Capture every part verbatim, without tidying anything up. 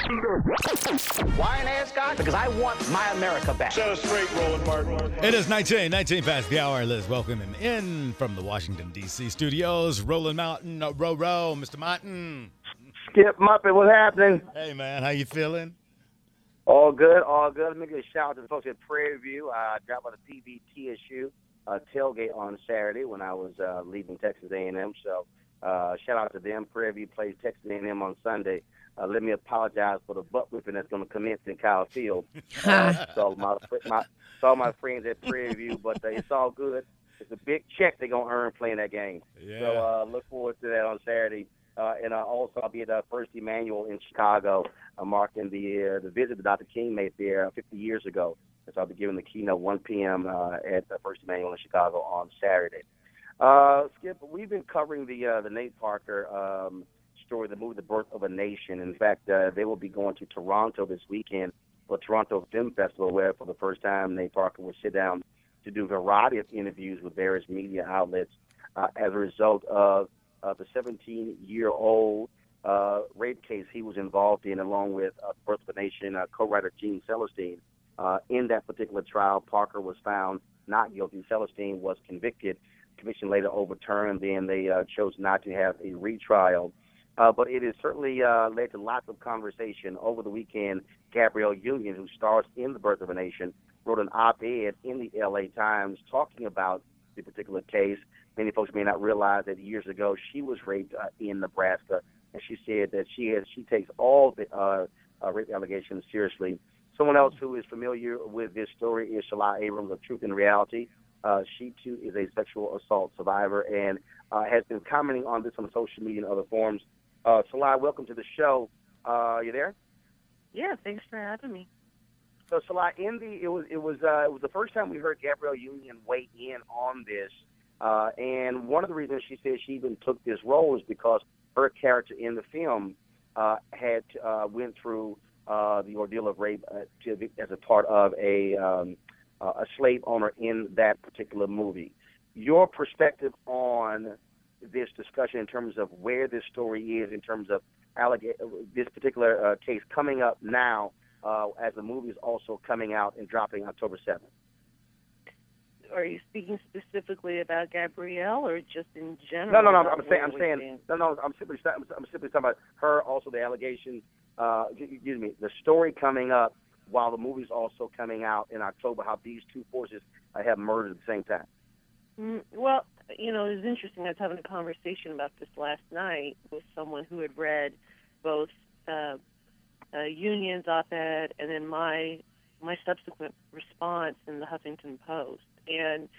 Why an ascot? Because I want my America back. Set us straight, Roland Martin. It is nineteen, nineteen past the hour. Let's welcome him in from the Washington, D C studios. Roland Mountain, uh, row, row, Mister Martin. Skip Muppet, what's happening? Hey, man, how you feeling? All good, all good. Let me give a shout out to the folks at Prairie View. I dropped by the P V T S U uh, tailgate on Saturday when I was uh, leaving Texas A and M. So uh, shout out to them. Prairie View plays Texas A and M on Sunday. Uh, let me apologize for the butt whipping that's going to commence in Kyle Field. Uh, so my, my saw my friends at Prairie View, but uh, it's all good. It's a big check they're going to earn playing that game. Yeah. So uh, look forward to that on Saturday. Uh, and uh, also I'll be at uh, First Emmanuel in Chicago, uh, marking the uh, the visit that Doctor King made there fifty years ago. And so I'll be giving the keynote one p.m. Uh, at uh, First Emmanuel in Chicago on Saturday. Uh, Skip, we've been covering the uh, the Nate Parker um, story, the movie The Birth of a Nation. In fact, uh, they will be going to Toronto this weekend for Toronto Film Festival, where for the first time Nate Parker will sit down to do a variety of interviews with various media outlets uh, as a result of uh, the seventeen-year-old uh, rape case he was involved in, along with uh, Birth of a Nation uh, co-writer Gene Celestine. Uh, in that particular trial, Parker was found not guilty. Celestine was convicted. Conviction later overturned. Then they uh, chose not to have a retrial. Uh, but it has certainly uh, led to lots of conversation. Over the weekend, Gabrielle Union, who stars in The Birth of a Nation, wrote an op-ed in the L A Times talking about the particular case. Many folks may not realize that years ago she was raped uh, in Nebraska, and she said that she has, she takes all the uh, uh, rape allegations seriously. Someone else who is familiar with this story is Shalai Abrams of Truth and Reality. Uh, she, too, is a sexual assault survivor and uh, has been commenting on this on social media and other forums. Uh, Shalai, welcome to the show. Uh, are you there? Yeah, thanks for having me. So, Shalai, in the it was it was uh, it was the first time we heard Gabrielle Union weigh in on this, uh, and one of the reasons she said she even took this role is because her character in the film uh, had uh, went through uh, the ordeal of rape uh, to, as a part of a um, uh, a slave owner in that particular movie. Your perspective on this discussion in terms of where this story is, in terms of alleg- this particular uh, case coming up now, uh, as the movie is also coming out and dropping October seventh. Are you speaking specifically about Gabrielle or just in general? No, no, no. I'm about saying, what I'm we're saying, seeing? no, no. I'm simply, I'm simply talking about her. Also, the allegations. Uh, excuse me. The story coming up while the movie's also coming out in October. How these two forces uh, have murdered at the same time. Mm, well, you know, it was interesting. I was having a conversation about this last night with someone who had read both uh, uh, Union's op-ed and then my my subsequent response in the Huffington Post, and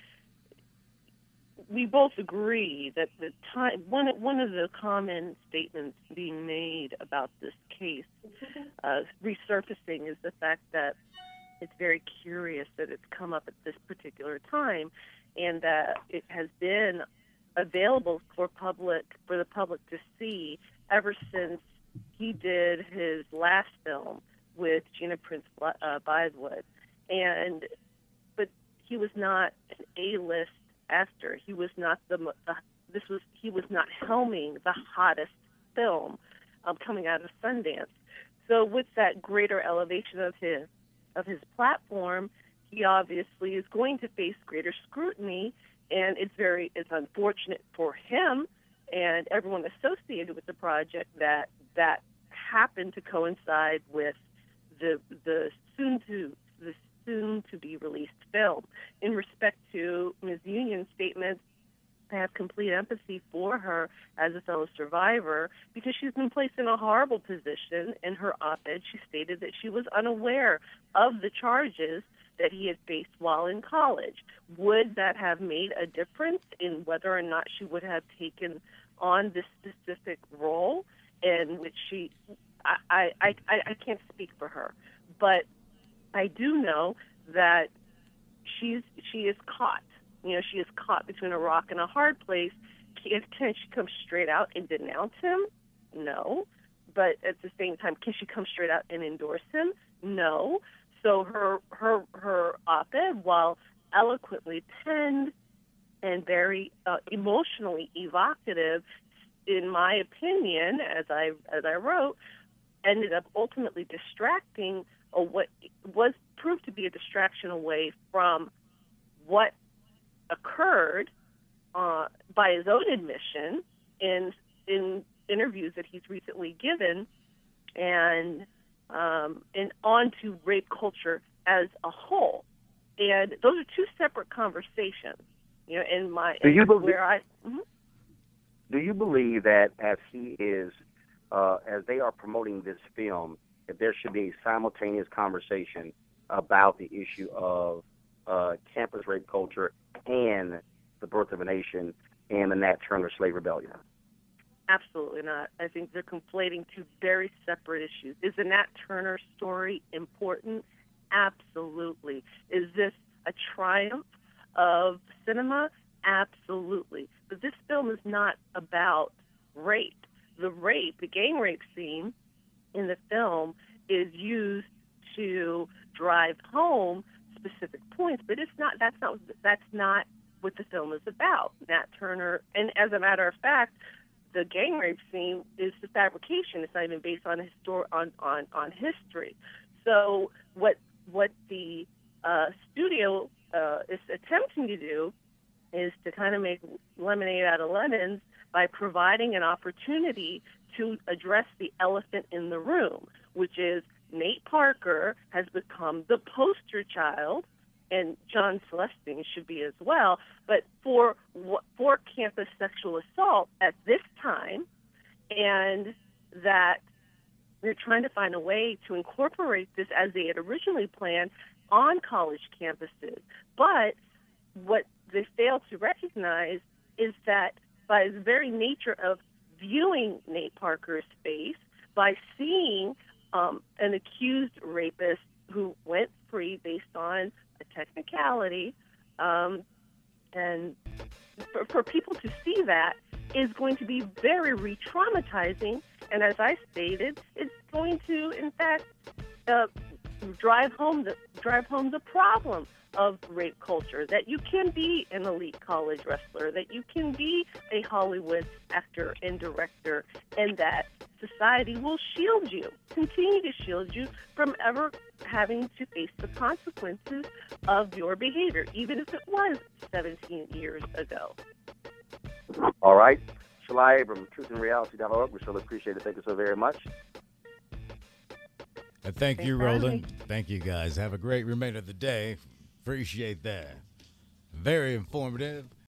we both agree that the time one one of the common statements being made about this case uh, resurfacing is the fact that it's very curious that it's come up at this particular time, and that it has been available for public for the public to see ever since he did his last film with Gina Prince uh, Bythewood, and but he was not an A-list actor. He was not the uh, this was he was not helming the hottest film um, coming out of Sundance. So with that greater elevation of his of his platform, he obviously is going to face greater scrutiny, and it's very it's unfortunate for him and everyone associated with the project that that happened to coincide with the the soon to the soon to be released film. In respect to Miz Union's statements, I have complete empathy for her as a fellow survivor because she's been placed in a horrible position. In her op-ed, she stated that she was unaware of the charges that he had faced while in college. Would that have made a difference in whether or not she would have taken on this specific role in which she, I, I, I, I can't speak for her, but I do know that she's she is caught. You know, she is caught between a rock and a hard place. Can, can she come straight out and denounce him? No. But at the same time, can she come straight out and endorse him? No. So her her her op-ed, while eloquently penned and very uh, emotionally evocative, in my opinion, as I as I wrote, ended up ultimately distracting, or what was proved to be a distraction away from what occurred uh, by his own admission in in interviews that he's recently given, and um, and onto rape culture as a whole. And those are two separate conversations. You know, in my do you believe, where I mm-hmm. do you believe that as he is uh, as they are promoting this film, that there should be a simultaneous conversation about the issue of uh, campus rape culture and the birth of a nation and the Nat Turner slave rebellion? Absolutely not. I think they're conflating two very separate issues. Is the Nat Turner story important? Absolutely. Is this a triumph of cinema? Absolutely. But this film is not about rape. The rape, the gang rape scene in the film is used to drive home specific points, but it's not. That's not. That's not what the film is about. Nat Turner, and as a matter of fact, the gang rape scene is the fabrication. It's not even based on histor- on, on, on history. So what what the uh, studio uh, is attempting to do is to kind of make lemonade out of lemons by providing an opportunity to address the elephant in the room, which is Nate Parker has become the poster child, and John Celestine should be as well, but for for campus sexual assault at this time, and that they're trying to find a way to incorporate this as they had originally planned on college campuses. But what they fail to recognize is that by the very nature of viewing Nate Parker's face, by seeing um, an accused rapist who went free based on a technicality, um, and for, for people to see that is going to be very re-traumatizing, and as I stated, it's going to, in fact, uh, drive home the drive home the problem of rape culture, that you can be an elite college wrestler, that you can be a Hollywood actor and director, and that society will shield you, continue to shield you from ever having to face the consequences of your behavior, even if it was seventeen years ago. All right. Shalai Abram, truth and reality dot org. We really appreciate it. Thank you so very much. And thank you, Roland. Thank you, guys. Have a great remainder of the day. Appreciate that. Very informative.